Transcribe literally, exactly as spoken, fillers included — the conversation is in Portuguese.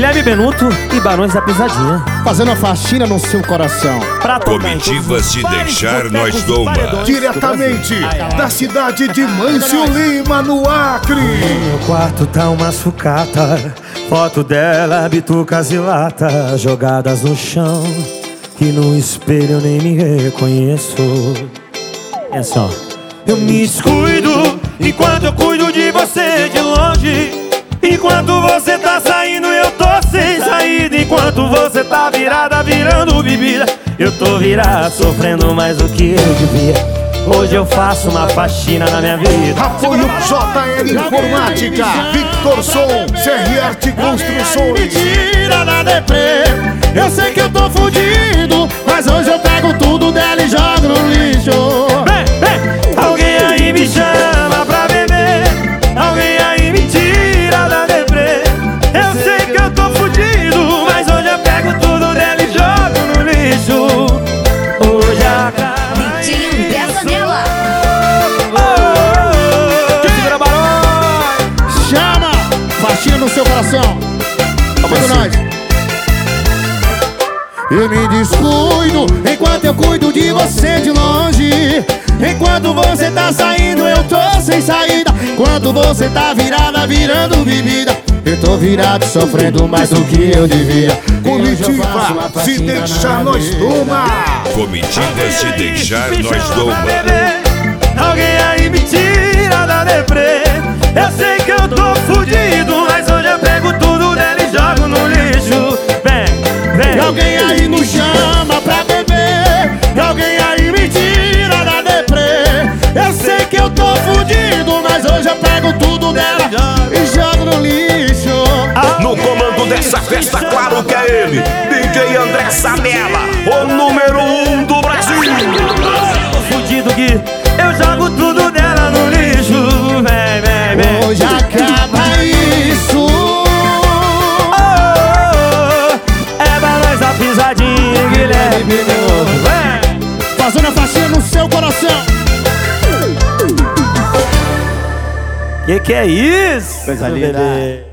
Guilherme Benuto e Barões da Pisadinha. Fazendo a faxina no seu coração. Pra Comitiva Se Deixar Nós Doma. Diretamente da cidade de Mâncio Lima, no Acre. No meu quarto tá uma sucata, foto dela, bitucas e lata jogadas no chão, que no espelho eu nem me reconheço. É só. Eu me descuido enquanto eu cuido de você de longe. Enquanto você tá saindo eu tô sem saída. Enquanto você tá virada virando bebida, eu tô virado sofrendo mais do que eu devia. Hoje eu faço uma faxina na minha vida. Apoio J L Informática, Victor Som, C R Arte Construções. Me tira da deprê. Eu sei que eu tô fudido, mas hoje eu pego tudo dela e jogo no lixo. Vem, vem. Alguém aí me chama pra beber. Alguém aí me tira da deprê. Eu sei que eu tô fudido, mas hoje eu pego tudo dela e jogo no lixo. Hoje acaba. Faxina no seu coração. Vamos nós. Eu me descuido enquanto eu cuido de você de longe. Enquanto você tá saindo eu tô sem saída. Enquanto você tá virada virando bebida, eu tô virado sofrendo mais do que eu devia. Comitiva Se Deixar Nós Doma. Comitiva Se Deixar Nós Doma. Alguém aí me tira da deprê. Eu sei que eu tô fudido, mas hoje eu pego tudo dela e jogo no lixo. Vem, vem. Alguém aí nos chama pra beber. Alguém aí me tira da deprê. Eu sei que eu tô fudido, mas hoje eu pego tudo dela e jogo no lixo. No comando dessa festa, claro que é ele, D J André Sanella, o número um do Brasil. Tô fudido, Gui, eu jogo tudo dela no lixo. Vem, vem, vem. Hoje acaba isso. Oh, oh, oh. É Barões da Pisadinha, Guilherme Benuto. Vem. Fazendo a faxina no seu coração. Que que é isso? Coisa linda.